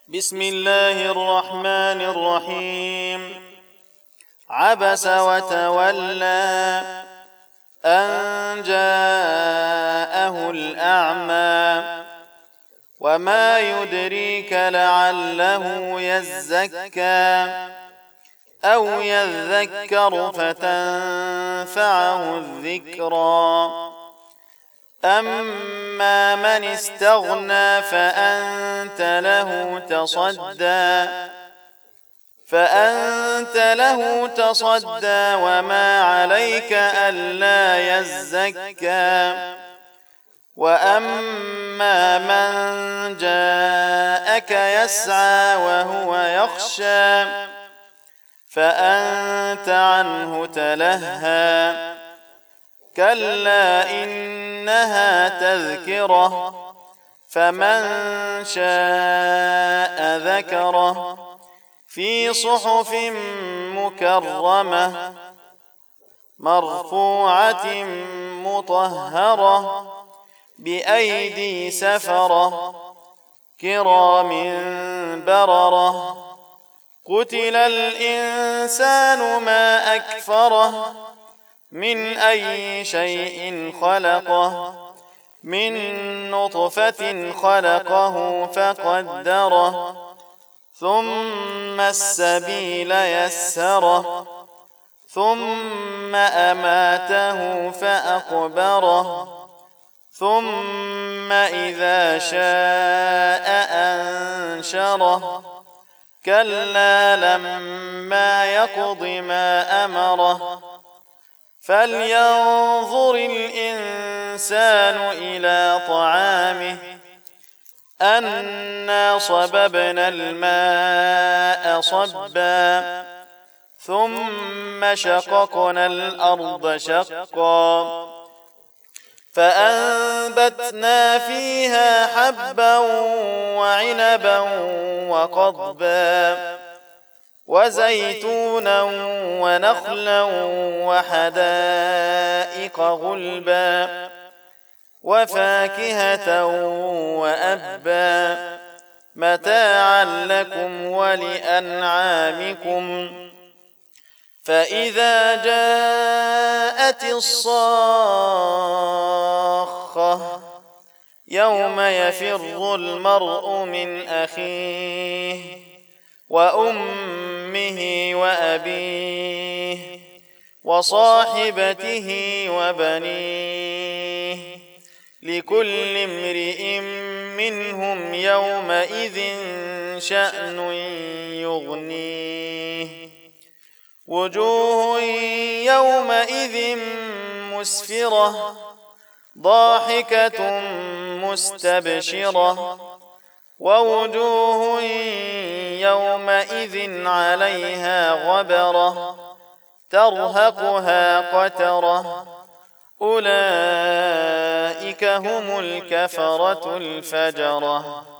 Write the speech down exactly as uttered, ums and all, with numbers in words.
بسم الله الرحمن الرحيم. عبس وتولى أن جاءه الأعمى وما يدريك لعله يزكى أو يذكر فتنفعه الذكرى. أما من استغنى فأنت له تصدى فأنت له تصدى وما عليك ألا يزكى. وأما من جاءك يسعى وهو يخشى فأنت عنه تلهى. كلا إنها تذكرة فمن شاء ذكره في صحف مكرمة مرفوعة مطهرة بأيدي سفرة كرام بررة. قتل الإنسان ما أكفره من أي شيء خلقه من نطفة خلقه فقدره ثم السبيل يسره ثم أماته فأقبره ثم إذا شاء أنشره. كلا لما يقض ما أمره فلينظر الإنسان إلى طعامه أنا صببنا الماء صبا ثم شققنا الأرض شقا فأنبتنا فيها حبا وعنبا وقضبا وزيتونا ونخلا وحدائق غلبا وفاكهة وأبا متاعا لكم ولأنعامكم. فإذا جاءت الصاخة يوم يفر المرء من أخيه وأمه وأبيه وصاحبته وبنيه لكل امرئ منهم يومئذ شأن يغنيه. وجوه يومئذ مسفرة ضاحكة مستبشرة ووجوه يومئذ عليها غبرة ترهقها قترة أولئك هم الكفرة الفجرة.